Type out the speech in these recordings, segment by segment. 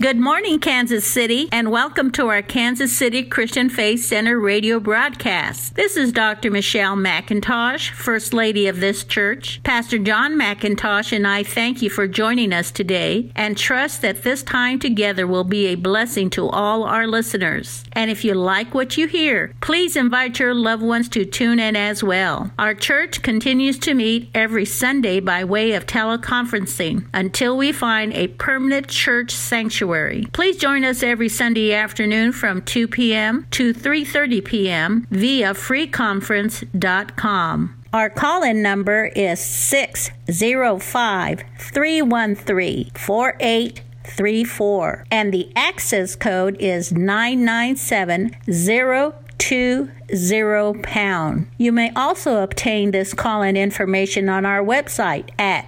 Good morning, Kansas City, and welcome to our Kansas City Christian Faith Center radio broadcast. This is Dr. Michelle McIntosh, First Lady of this church. Pastor John McIntosh and I thank you for joining us today and trust that this time together will be a blessing to all our listeners. And if you like what you hear, please invite your loved ones to tune in as well. Our church continues to meet every Sunday by way of teleconferencing until we find a permanent church sanctuary. Please join us every Sunday afternoon from 2 p.m. to 3:30 p.m. via freeconference.com. Our call-in number is 605-313-4834, and the access code is 997-020#. You may also obtain this call-in information on our website at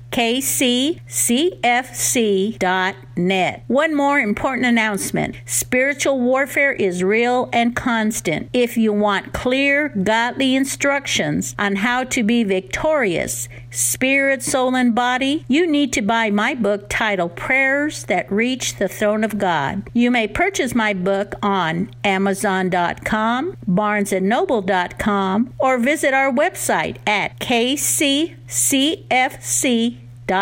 kccfc.net. One more important announcement. Spiritual warfare is real and constant. If you want clear, godly instructions on how to be victorious, spirit, soul, and body, you need to buy my book titled Prayers That Reach the Throne of God. You may purchase my book on Amazon.com, BarnesandNoble.com, or visit our website at kccfc.net.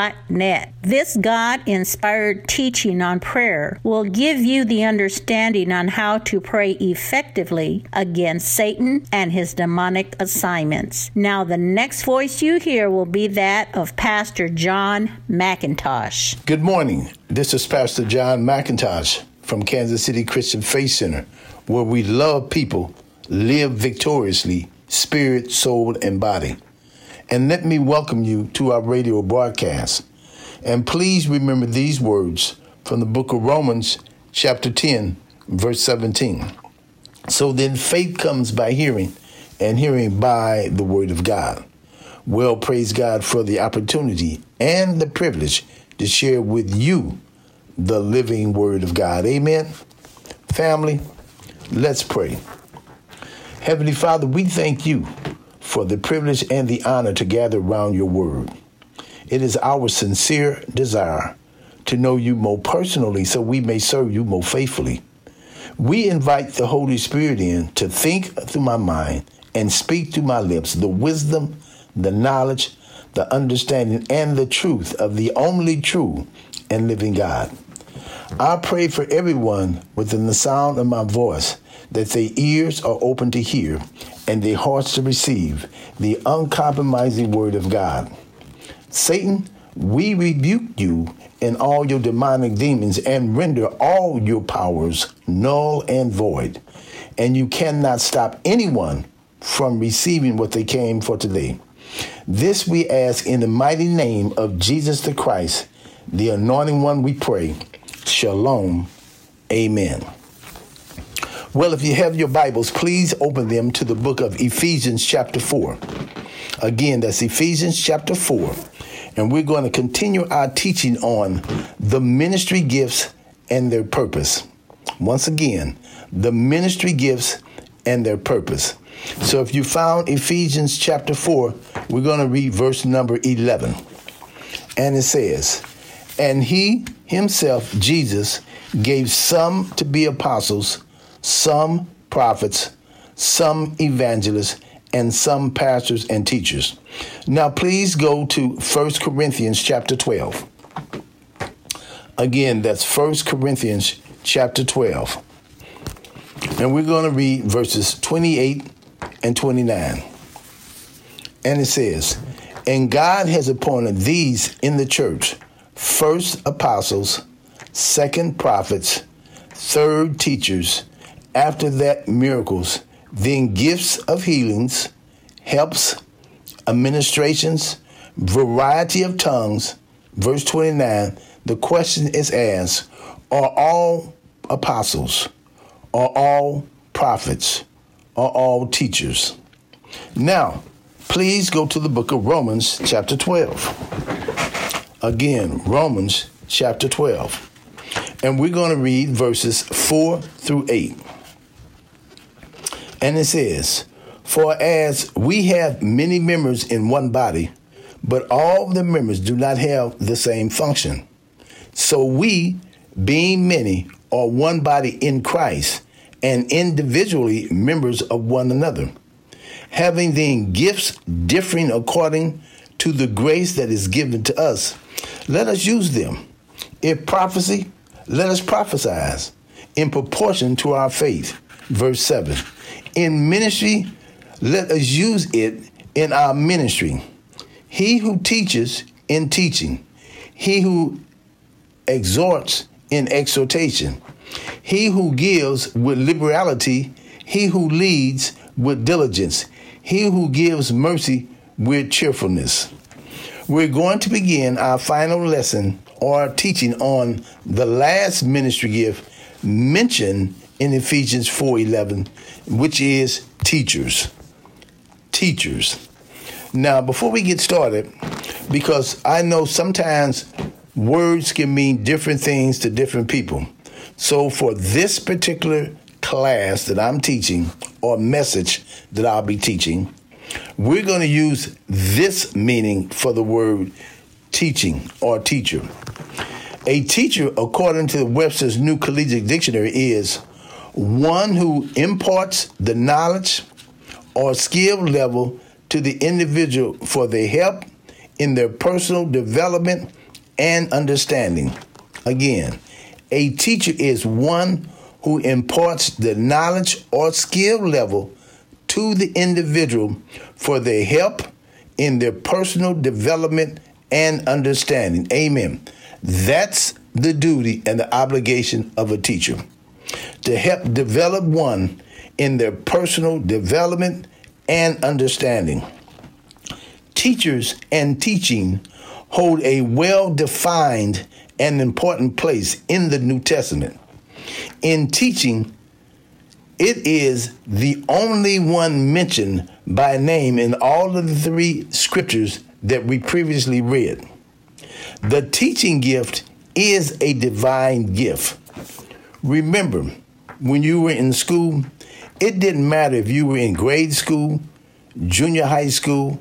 This God-inspired teaching on prayer will give you the understanding on how to pray effectively against Satan and his demonic assignments. Now, the next voice you hear will be that of Pastor John McIntosh. Good morning. This is Pastor John McIntosh from Kansas City Christian Faith Center, where we love people, live victoriously, spirit, soul, and body. And let me welcome you to our radio broadcast. And please remember these words from the book of Romans, chapter 10, verse 17. So then faith comes by hearing, and hearing by the word of God. Well, praise God for the opportunity and the privilege to share with you the living word of God. Amen. Family, let's pray. Heavenly Father, we thank you for the privilege and the honor to gather around your word. It is our sincere desire to know you more personally so we may serve you more faithfully. We invite the Holy Spirit in to think through my mind and speak through my lips the wisdom, the knowledge, the understanding, and the truth of the only true and living God. I pray for everyone within the sound of my voice that their ears are open to hear and their hearts to receive the uncompromising word of God. Satan, we rebuke you and all your demonic demons and render all your powers null and void. And you cannot stop anyone from receiving what they came for today. This we ask in the mighty name of Jesus the Christ, the anointing one, we pray. Shalom. Amen. Well, if you have your Bibles, please open them to the book of Ephesians chapter 4. Again, that's Ephesians chapter 4. And we're going to continue our teaching on the ministry gifts and their purpose. Once again, the ministry gifts and their purpose. So if you found Ephesians chapter 4, we're going to read verse number 11. And it says, and he himself, Jesus, gave some to be apostles, some prophets, some evangelists, and some pastors and teachers. Now, please go to 1 Corinthians chapter 12. Again, that's 1 Corinthians chapter 12. And we're going to read verses 28 and 29. And it says, and God has appointed these in the church, first apostles, second prophets, third teachers, after that miracles, then gifts of healings, helps, administrations, variety of tongues. Verse 29, the question is asked, are all apostles, are all prophets, are all teachers? Now, please go to the book of Romans chapter 12. Again, Romans chapter 12. And we're going to read verses 4 through 8. And it says, for as we have many members in one body, but all the members do not have the same function. So we, being many, are one body in Christ, and individually members of one another, having then gifts differing according to the grace that is given to us. Let us use them. If prophecy, let us prophesy in proportion to our faith. Verse 7. In ministry, let us use it in our ministry. He who teaches in teaching, he who exhorts in exhortation, he who gives with liberality, he who leads with diligence, he who gives mercy with cheerfulness. We're going to begin our final lesson or teaching on the last ministry gift mentioned in Ephesians 4:11, which is teachers. Teachers. Now, before we get started, because I know sometimes words can mean different things to different people. So for this particular class that I'm teaching, or message that I'll be teaching, we're going to use this meaning for the word teaching or teacher. A teacher, according to Webster's New Collegiate Dictionary, is one who imparts the knowledge or skill level to the individual for their help in their personal development and understanding. Again, a teacher is one who imparts the knowledge or skill level to the individual for their help in their personal development and understanding. Amen. That's the duty and the obligation of a teacher, to help develop one in their personal development and understanding. Teachers and teaching hold a well-defined and important place in the New Testament. In teaching, it is the only one mentioned by name in all of the three scriptures that we previously read. The teaching gift is a divine gift. Remember, when you were in school, it didn't matter if you were in grade school, junior high school,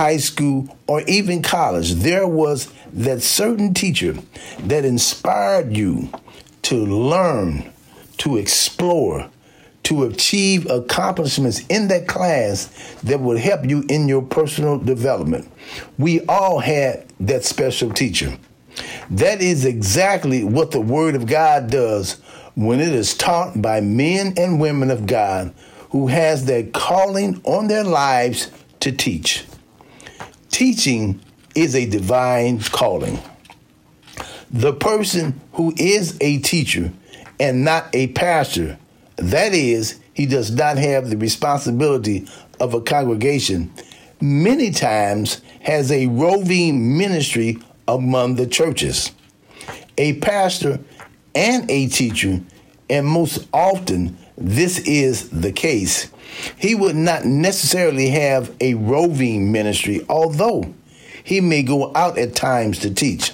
or even college. There was that certain teacher that inspired you to learn, to explore, to achieve accomplishments in that class that would help you in your personal development. We all had that special teacher. That is exactly what the Word of God does when it is taught by men and women of God who has their calling on their lives to teach. Teaching is a divine calling. The person who is a teacher and not a pastor, that is, he does not have the responsibility of a congregation, many times has a roving ministry among the churches. A pastor and a teacher, and most often this is the case, he would not necessarily have a roving ministry, although he may go out at times to teach.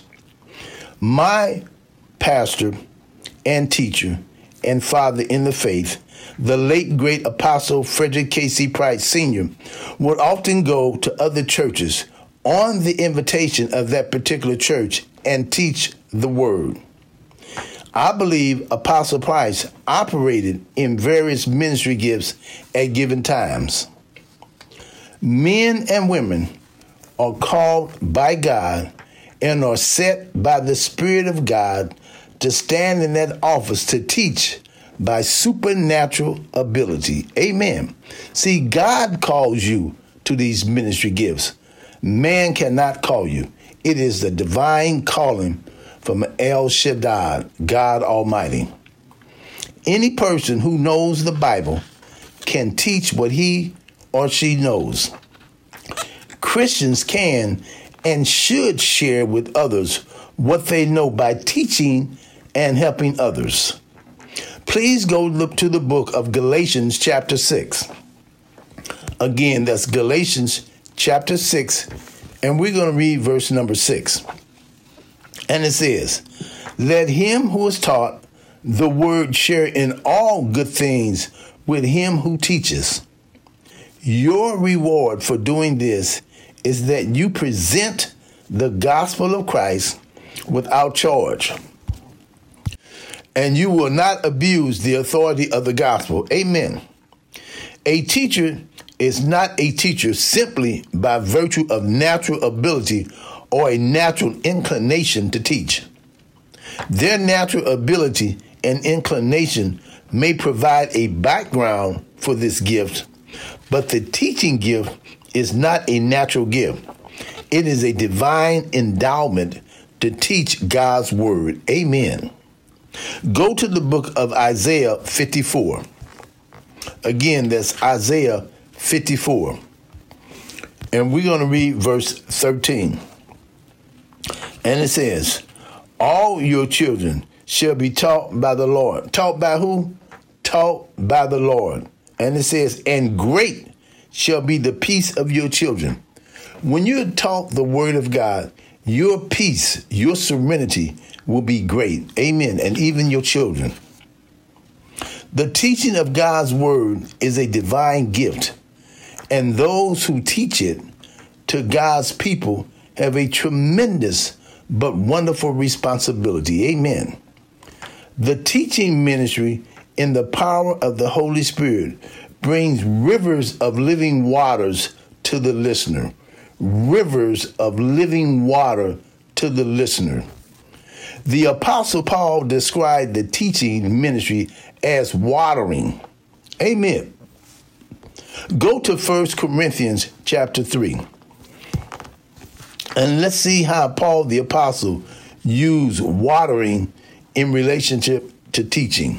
My pastor and teacher and father in the faith, the late great Apostle Frederick K.C. Price Sr., would often go to other churches on the invitation of that particular church and teach the word. I believe Apostle Price operated in various ministry gifts at given times. Men and women are called by God and are set by the Spirit of God to stand in that office to teach by supernatural ability. Amen. See, God calls you to these ministry gifts. Man cannot call you. It is the divine calling from El Shaddai, God Almighty. Any person who knows the Bible can teach what he or she knows. Christians can and should share with others what they know by teaching and helping others. Please go look to the book of Galatians chapter 6. Again, that's Galatians chapter 6, and we're going to read verse number 6. And it says, "Let him who is taught the word share in all good things with him who teaches. Your reward for doing this is that you present the gospel of Christ without charge." and you will not abuse the authority of the gospel. Amen. A teacher is not a teacher simply by virtue of natural ability or a natural inclination to teach. Their natural ability and inclination may provide a background for this gift, but the teaching gift is not a natural gift. It is a divine endowment to teach God's word. Amen. Go to the book of Isaiah 54. Again, that's Isaiah 54. And we're going to read verse 13. And it says, all your children shall be taught by the Lord. Taught by who? Taught by the Lord. And it says, and great shall be the peace of your children. When you're taught the word of God, your peace, your serenity will be great. Amen. And even your children. The teaching of God's word is a divine gift, and those who teach it to God's people have a tremendous but wonderful responsibility. Amen. The teaching ministry in the power of the Holy Spirit brings rivers of living waters to the listener. Rivers of living water to the listener. The Apostle Paul described the teaching ministry as watering. Amen. Go to 1 Corinthians chapter 3. And let's see how Paul the Apostle used watering in relationship to teaching.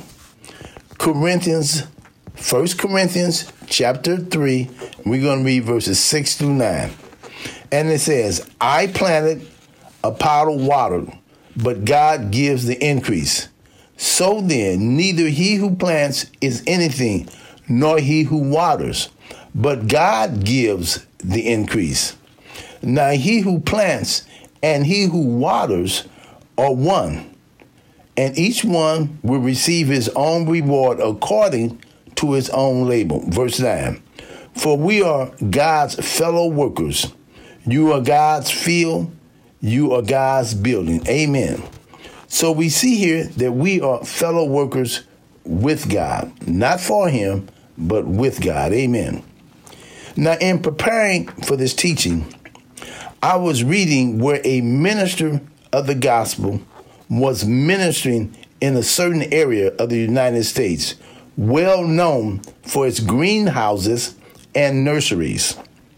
1 Corinthians chapter 3, we're going to read verses 6 through 9. And it says, I planted, Apollo watered, but God gives the increase. So then, neither he who plants is anything, nor he who waters, but God gives the increase. Now he who plants and he who waters are one, and each one will receive his own reward according to his own labor. Verse 9, for we are God's fellow workers. You are God's field. You are God's building. Amen. So we see here that we are fellow workers with God, not for him, but with God. Amen. Now, in preparing for this teaching, I was reading where a minister of the gospel was ministering in a certain area of the United States, well known for its greenhouses and nurseries.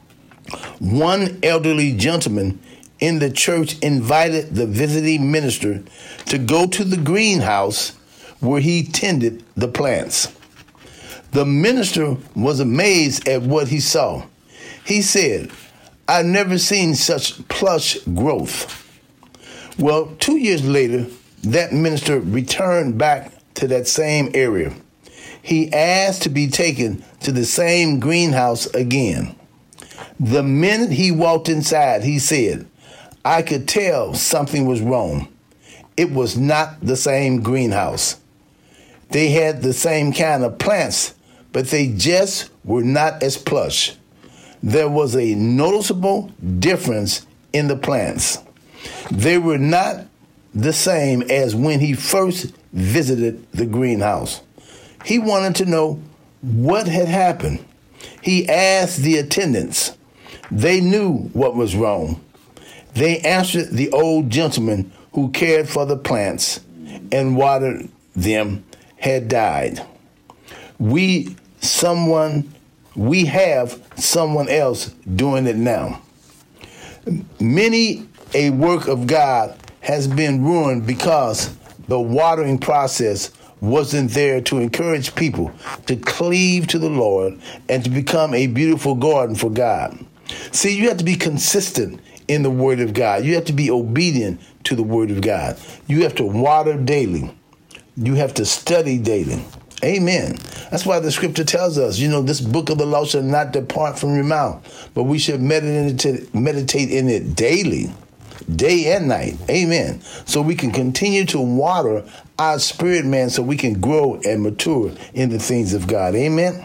One elderly gentleman in the church invited the visiting minister to go to the greenhouse where he tended the plants. The minister was amazed at what he saw. He said, I've never seen such plush growth. Well, 2 years later, that minister returned back to that same area. He asked to be taken to the same greenhouse again. The minute he walked inside, he said, I could tell something was wrong. It was not the same greenhouse. They had the same kind of plants, but they just were not as plush. There was a noticeable difference in the plants. They were not the same as when he first visited the greenhouse. He wanted to know what had happened. He asked the attendants. They knew what was wrong. They answered the old gentleman who cared for the plants and watered them had died. We have someone else doing it now. Many a work of God has been ruined because the watering process wasn't there to encourage people to cleave to the Lord and to become a beautiful garden for God. See, you have to be consistent in the Word of God. You have to be obedient to the Word of God. You have to water daily. You have to study daily. Amen. That's why the scripture tells us, this book of the law shall not depart from your mouth, but we should meditate in it daily, day and night. Amen. So we can continue to water our spirit man so we can grow and mature in the things of God. Amen.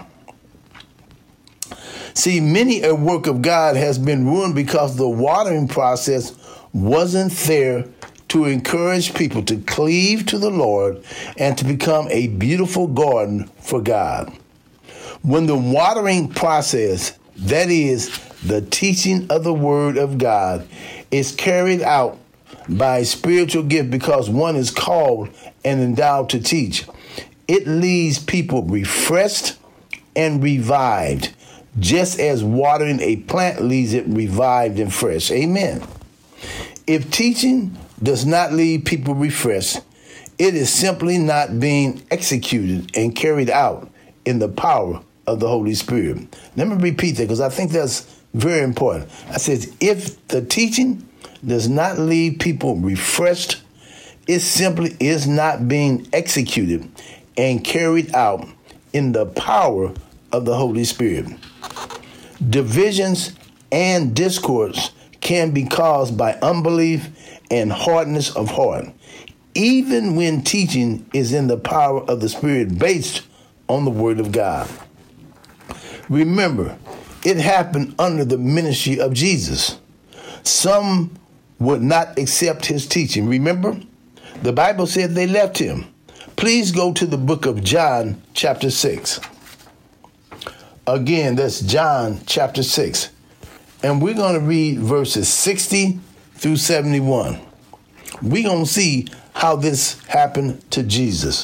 See, many a work of God has been ruined because the watering process wasn't there to encourage people to cleave to the Lord and to become a beautiful garden for God. When the watering process, that is, the teaching of the Word of God, is carried out by a spiritual gift because one is called and endowed to teach, it leaves people refreshed and revived, just as watering a plant leaves it revived and fresh. Amen. If teaching does not leave people refreshed, it is simply not being executed and carried out in the power of the Holy Spirit. Let me repeat that because I think that's very important. I said, if the teaching does not leave people refreshed, it simply is not being executed and carried out in the power of the Holy Spirit. Divisions and discords can be caused by unbelief and hardness of heart, even when teaching is in the power of the Spirit based on the Word of God. Remember, it happened under the ministry of Jesus. Some would not accept his teaching. Remember, the Bible said they left him. Please go to the book of John, chapter 6. Again, that's John, chapter 6. And we're going to read verses 60 through 71. We're going to see how this happened to Jesus.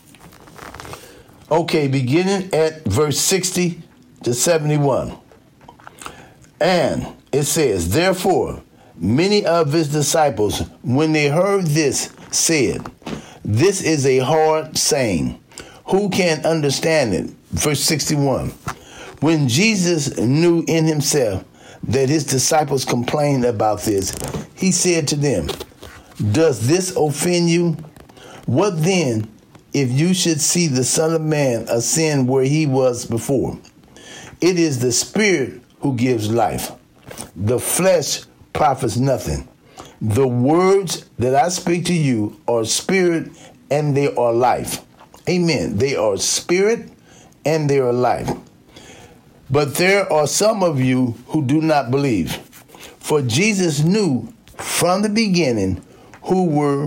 Okay, beginning at verse 60 to 71. And it says, therefore, many of his disciples, when they heard this, said, this is a hard saying. Who can understand it? Verse 61. When Jesus knew in himself that his disciples complained about this, he said to them, does this offend you? What then if you should see the Son of Man ascend where he was before? It is the Spirit who gives life. The flesh profits nothing. The words that I speak to you are spirit and they are life. Amen. They are spirit and they are life. But there are some of you who do not believe. For Jesus knew from the beginning who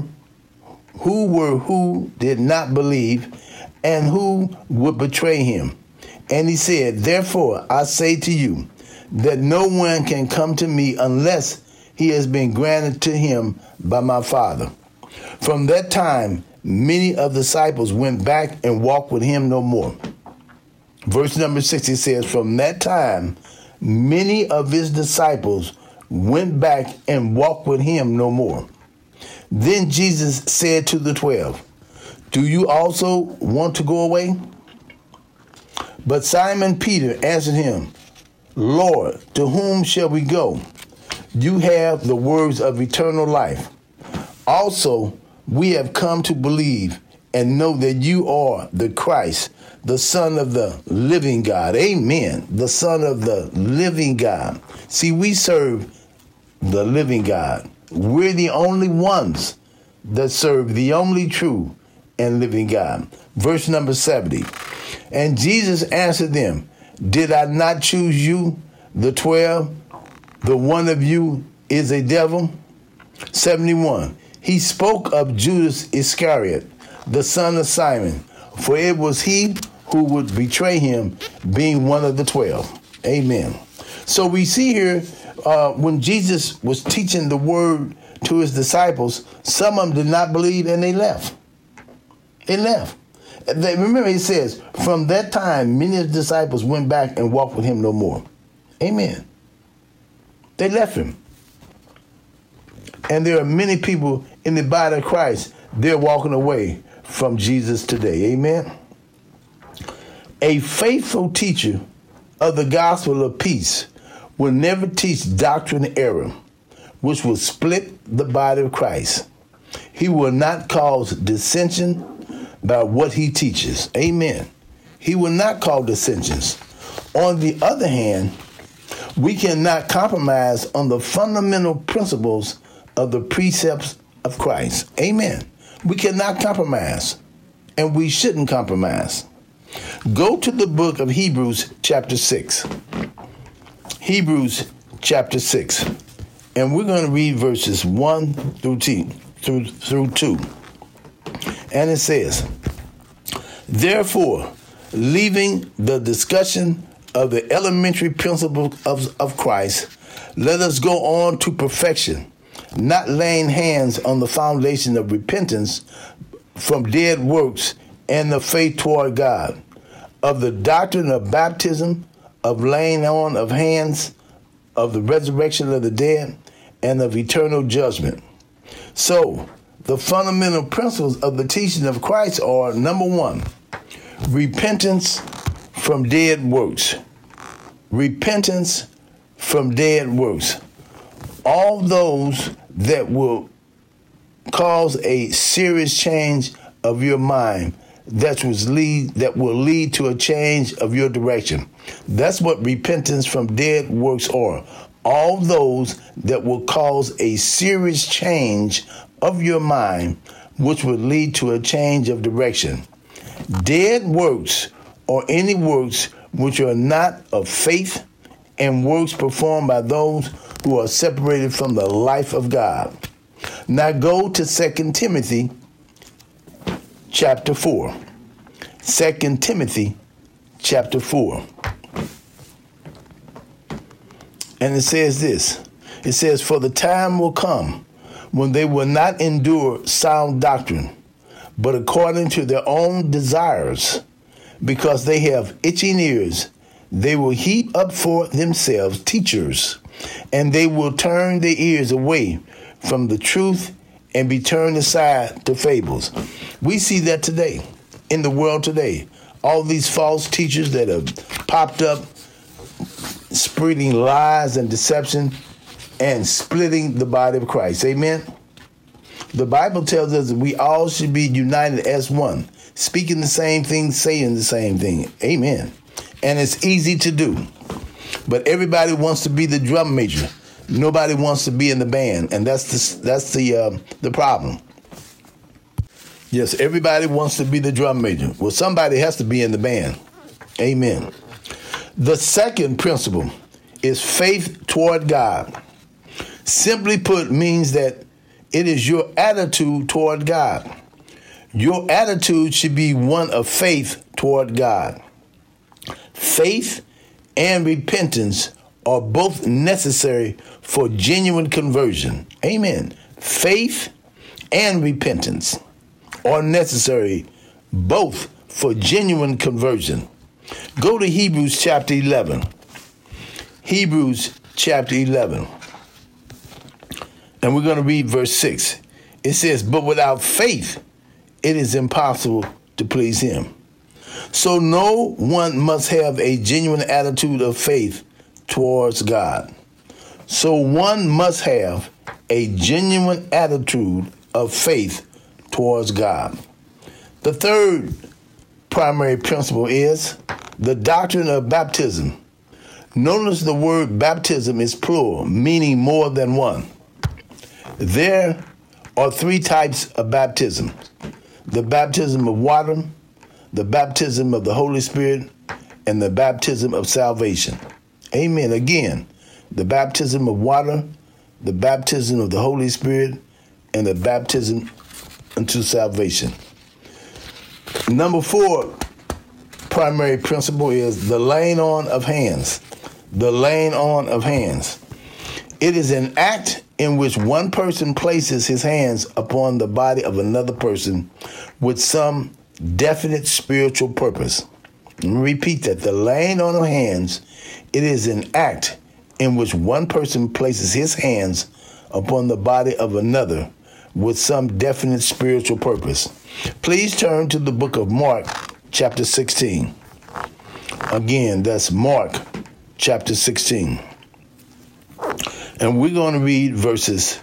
did not believe and who would betray him. And he said, therefore, I say to you that no one can come to me unless he has been granted to him by my Father. From that time, many of the disciples went back and walked with him no more. Verse number 60 says, from that time, many of his disciples went back and walked with him no more. Then Jesus said to the 12, do you also want to go away? But Simon Peter answered him, Lord, to whom shall we go? You have the words of eternal life. Also, we have come to believe and know that you are the Christ, the Son of the living God. Amen. The Son of the living God. See, we serve the living God. We're the only ones that serve the only true and living God. Verse number 70. And Jesus answered them, did I not choose you, the 12? The one of you is a devil? 71. He spoke of Judas Iscariot, the son of Simon, for it was he who would betray him, being one of the 12. Amen. So we see here when Jesus was teaching the word to his disciples, some of them did not believe and they left. They left. Remember, he says, from that time, many of the disciples went back and walked with him no more. Amen. They left him. And there are many people in the body of Christ, they're walking away from Jesus today. Amen. A faithful teacher of the gospel of peace will never teach doctrine error, which will split the body of Christ. He will not cause dissension by what he teaches. Amen. He will not cause dissensions. On the other hand, we cannot compromise on the fundamental principles of the precepts of Christ. Amen. We cannot compromise, and we shouldn't compromise. Go to the book of Hebrews chapter 6. Hebrews chapter 6. And we're going to read verses 1 through through 2. And it says, therefore, leaving the discussion of the elementary principles of Christ, let us go on to perfection, not laying hands on the foundation of repentance from dead works and the faith toward God, of the doctrine of baptism, of laying on of hands, of the resurrection of the dead, and of eternal judgment. So, the fundamental principles of the teaching of Christ are, number 1, repentance from dead works. Repentance from dead works. All those that will cause a serious change of your mind, that will lead to a change of your direction. That's what repentance from dead works are. All those that will cause a serious change of your mind, which will lead to a change of direction. Dead works are any works which are not of faith and works performed by those who are separated from the life of God. Now go to 2 Timothy chapter 4. 2 Timothy chapter 4. And it says this. It says, for the time will come when they will not endure sound doctrine, but according to their own desires, because they have itching ears, they will heap up for themselves teachers, and they will turn their ears away from the truth and be turned aside to fables. We see that today, in the world today. All these false teachers that have popped up, spreading lies and deception and splitting the body of Christ. Amen? The Bible tells us that we all should be united as one, speaking the same thing, saying the same thing. Amen. And it's easy to do. But everybody wants to be the drum major. Nobody wants to be in the band, and that's the problem. Yes, everybody wants to be the drum major. Well, somebody has to be in the band. Amen. The second principle is faith toward God. Simply put, means that it is your attitude toward God. Your attitude should be one of faith toward God. Faith and repentance are both necessary for genuine conversion. Amen. Faith and repentance are necessary both for genuine conversion. Go to Hebrews chapter 11. Hebrews chapter 11. And we're going to read verse 6. It says, but without faith, it is impossible to please him. So no one must have a genuine attitude of faith towards God. So one must have a genuine attitude of faith towards God. The third primary principle is the doctrine of baptism. Notice the word baptism is plural, meaning more than one. There are 3 types of baptism: the baptism of water, the baptism of the Holy Spirit, and the baptism of salvation. Amen. Again, the baptism of water, the baptism of the Holy Spirit, and the baptism unto salvation. Number 4 primary principle is the laying on of hands. The laying on of hands. It is an act in which one person places his hands upon the body of another person with some definite spiritual purpose. Let me repeat that. The laying on of hands, it is an act in which one person places his hands upon the body of another with some definite spiritual purpose. Please turn to the book of Mark, chapter 16. Again, that's Mark, chapter 16. And we're going to read verses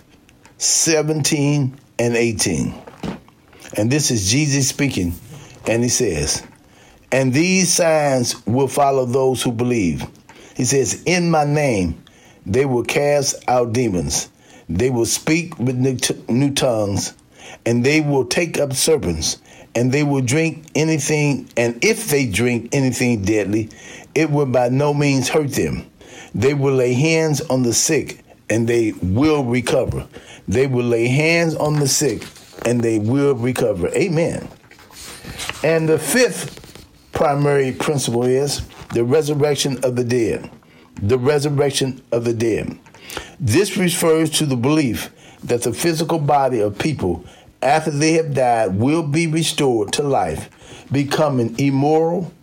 17 and 18. And this is Jesus speaking, and he says, and these signs will follow those who believe. He says, in my name they will cast out demons. They will speak with new tongues, and they will take up serpents, and they will drink anything, and if they drink anything deadly, it will by no means hurt them. They will lay hands on the sick, and they will recover. They will lay hands on the sick and they will recover. Amen. And the fifth primary principle is the resurrection of the dead. The resurrection of the dead. This refers to the belief that the physical body of people after they have died will be restored to life, becoming immortal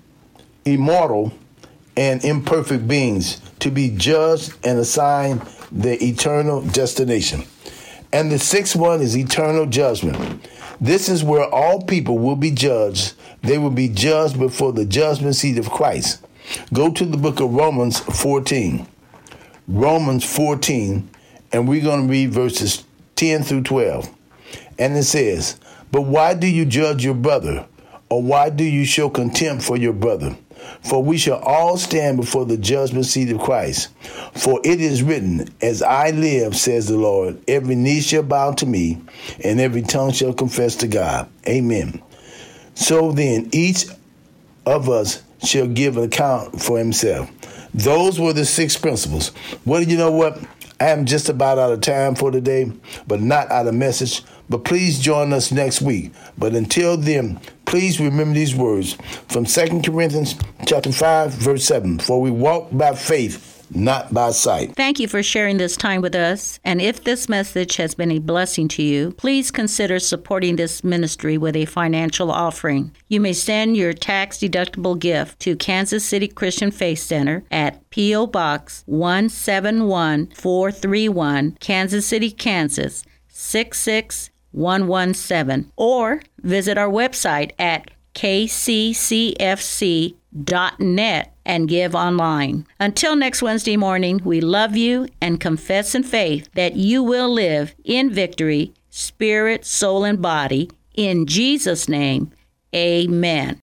and imperfect beings to be judged and assigned their eternal destination. And the sixth one is eternal judgment. This is where all people will be judged. They will be judged before the judgment seat of Christ. Go to the book of Romans 14. Romans 14, and we're going to read verses 10 through 12. And it says, "But why do you judge your brother? Or why do you show contempt for your brother? For we shall all stand before the judgment seat of Christ. For it is written, as I live, says the Lord, every knee shall bow to me, and every tongue shall confess to God." Amen. So then, each of us shall give an account for himself. Those were the 6 principles. Well, you know what? I am just about out of time for today, but not out of message. But please join us next week. But until then, please remember these words from 2 Corinthians chapter 5, verse 7. For we walk by faith, not by sight. Thank you for sharing this time with us. And if this message has been a blessing to you, please consider supporting this ministry with a financial offering. You may send your tax-deductible gift to Kansas City Christian Faith Center at P.O. Box 171431, Kansas City, Kansas 66117, or visit our website at kccfc.net and give online. Until next Wednesday morning, we love you and confess in faith that you will live in victory, spirit, soul, and body. In Jesus' name, amen.